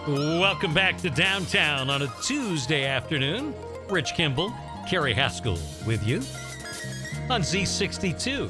Welcome back to Downtown on a Tuesday afternoon. Rich Kimball, Carrie Haskell with you on Z62.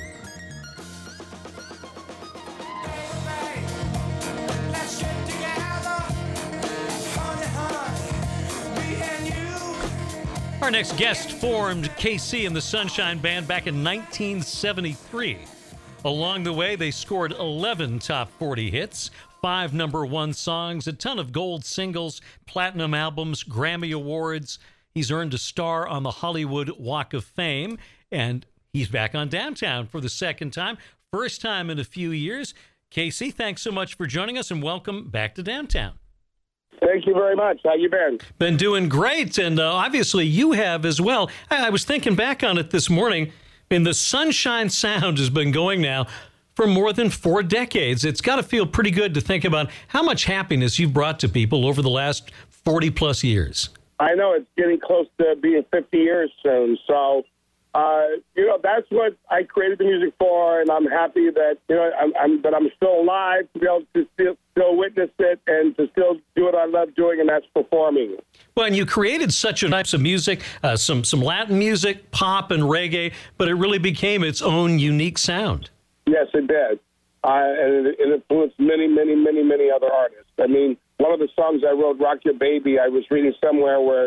Our next guest formed KC and the Sunshine Band back in 1973. Along the way, they scored 11 top 40 hits, 5 number one songs, a ton of gold singles, platinum albums, Grammy Awards. He's earned a star on the Hollywood Walk of Fame, and he's back on Downtown for the second time, first time in a few years. KC, thanks so much for joining us, and welcome back to Downtown. Thank you very much. How you been? Been doing great, and obviously you have as well. I was thinking back on it this morning, and the Sunshine Sound has been going now for more than 4 decades. It's got to feel pretty good to think about how much happiness you've brought to people over the last 40-plus years. I know it's getting close to being 50 years soon, so that's what I created the music for, and I'm happy that I'm still alive to be able to still witness it and to still do what I love doing, and that's performing. Well, and you created such a types of music, some Latin music, pop and reggae, but it really became its own unique sound. Yes, it did, and it influenced many, many, many, many other artists. I mean, one of the songs I wrote, "Rock Your Baby," I was reading somewhere where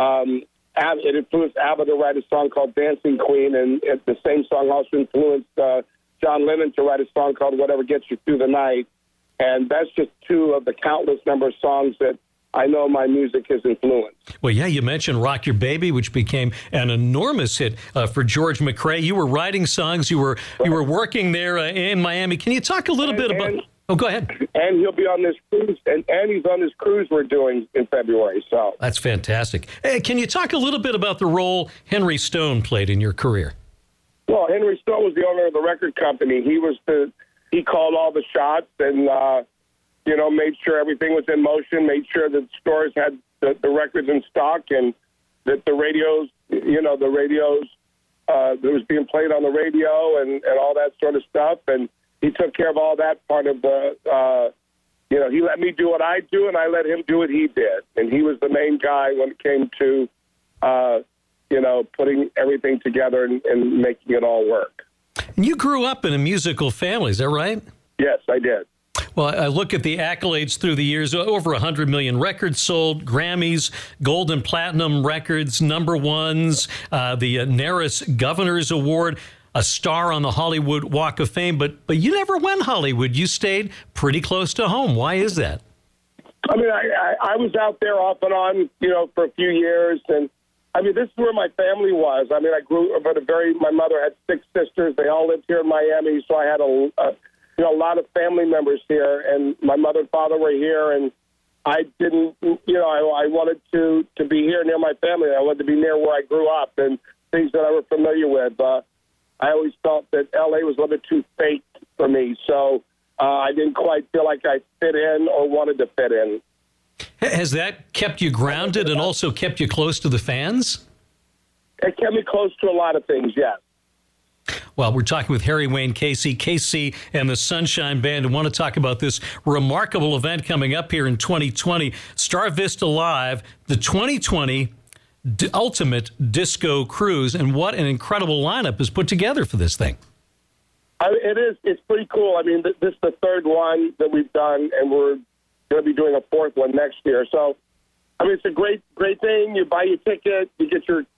it influenced ABBA to write a song called "Dancing Queen," and the same song also influenced John Lennon to write a song called "Whatever Gets You Through the Night." And that's just 2 of the countless number of songs that I know my music has influenced. Well, yeah, you mentioned "Rock Your Baby," which became an enormous hit for George McRae. You were writing songs. You were working there in Miami. Can you talk a little bit about? Oh, go ahead. And he'll be on this cruise, and he's on this cruise we're doing in February. So that's fantastic. Hey, can you talk a little bit about the role Henry Stone played in your career? Well, Henry Stone was the owner of the record company. He called all the shots and made sure everything was in motion, made sure that stores had the records in stock, and that the radios that was being played on the radio and all that sort of stuff. And he took care of all that part of he let me do what I do, and I let him do what he did. And he was the main guy when it came to, putting everything together and making it all work. And you grew up in a musical family, is that right? Yes, I did. Well, I look at the accolades through the years, over 100 million records sold, Grammys, gold and platinum records, number ones, the Naris Governor's Award, a star on the Hollywood Walk of Fame, but you never went Hollywood. You stayed pretty close to home. Why is that? I mean, I was out there off and on, for a few years, and I mean, this is where my family was. I mean, I grew up my mother had 6 sisters. They all lived here in Miami, so I had a lot of family members here, and my mother and father were here, and I didn't, I wanted to be here near my family. I wanted to be near where I grew up and things that I was familiar with. I always felt that L.A. was a little bit too fake for me, so I didn't quite feel like I fit in or wanted to fit in. Has that kept you grounded and also kept you close to the fans? It kept me close to a lot of things, yes. Well, we're talking with Harry Wayne KC and the Sunshine Band, and want to talk about this remarkable event coming up here in 2020, Star Vista Live, the 2020 Ultimate Disco Cruise, and what an incredible lineup is put together for this thing. It is. It's pretty cool. I mean, this is the 3rd one that we've done, and we're going to be doing a 4th one next year. So, I mean, it's a great thing. You buy your ticket, you get your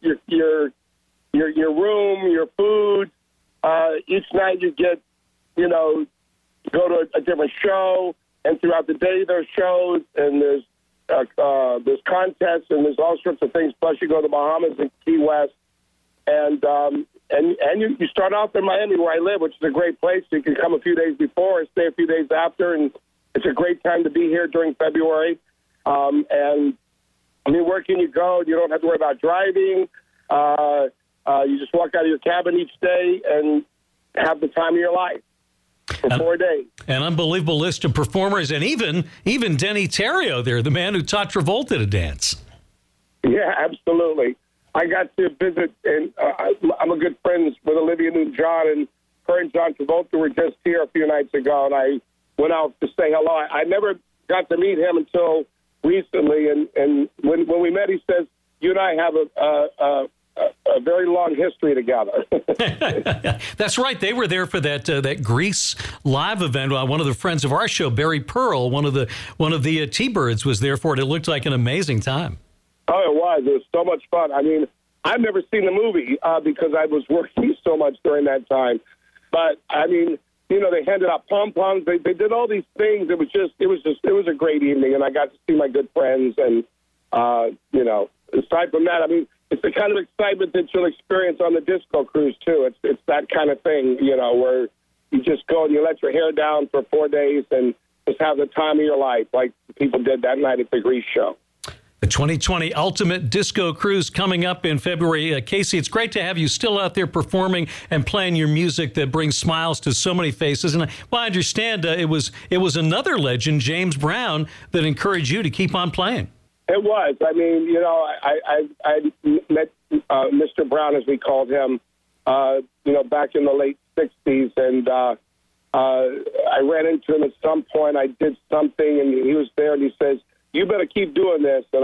room, your food. Each night you get, go to a different show, and throughout the day there's shows, and there's contests, and there's all sorts of things. Plus, you go to the Bahamas and Key West, and you start off in Miami, where I live, which is a great place. You can come a few days before or stay a few days after, and it's a great time to be here during February. And I mean, where can you go? You don't have to worry about driving. You just walk out of your cabin each day and have the time of your life for 4 days. An unbelievable list of performers, and even Denny Terrio there, the man who taught Travolta to dance. Yeah, absolutely. I got to visit, and I'm a good friend with Olivia Newton-John, and her and John Travolta were just here a few nights ago, and I went out to say hello. I never got to meet him until recently, and when we met, he says, "You and I have a very long history together." That's right. They were there for that Grease live event. One of the friends of our show, Barry Pearl, one of the T-Birds, was there for it. It looked like an amazing time. Oh, it was. It was so much fun. I mean, I've never seen the movie because I was working so much during that time. But I mean, they handed out pom-poms. They did all these things. It was a great evening, and I got to see my good friends. And aside from that, I mean, it's the kind of excitement that you'll experience on the disco cruise too. It's that kind of thing, where you just go and you let your hair down for 4 days and just have the time of your life, like people did that night at the Grease show. The 2020 Ultimate Disco Cruise coming up in February. Casey, it's great to have you still out there performing and playing your music that brings smiles to so many faces. And I understand it was another legend, James Brown, that encouraged you to keep on playing. It was. I mean, I met Mr. Brown, as we called him, back in the late 60s. And I ran into him at some point. I did something, and he was there, and he says, "You better keep doing this." And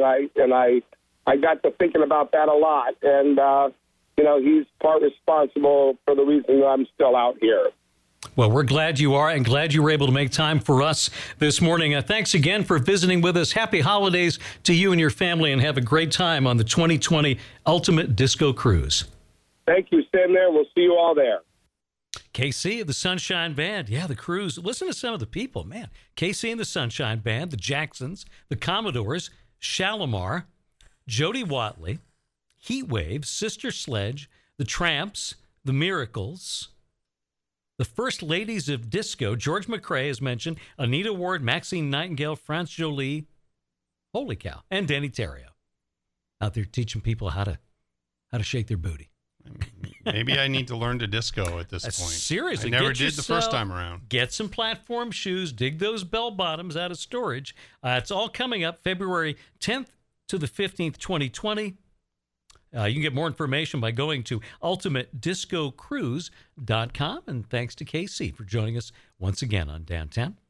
I got to thinking about that a lot. And, he's part responsible for the reason that I'm still out here. Well, we're glad you are and glad you were able to make time for us this morning. Thanks again for visiting with us. Happy holidays to you and your family, and have a great time on the 2020 Ultimate Disco Cruise. Thank you. Stand there. We'll see you all there. KC of the Sunshine Band. Yeah, the cruise. Listen to some of the people, man. KC and the Sunshine Band, the Jacksons, the Commodores, Shalimar, Jody Watley, Heatwave, Sister Sledge, the Tramps, the Miracles, the First Ladies of Disco, George McRae, as mentioned, Anita Ward, Maxine Nightingale, France Jolie, holy cow, and Danny Terrio. Out there teaching people how to shake their booty. Maybe I need to learn to disco at this point. Seriously, I never did the first time around. Get some platform shoes, dig those bell bottoms out of storage. It's all coming up February 10th to the 15th, 2020. You can get more information by going to ultimatediscocruise.com. And thanks to KC for joining us once again on Downtown.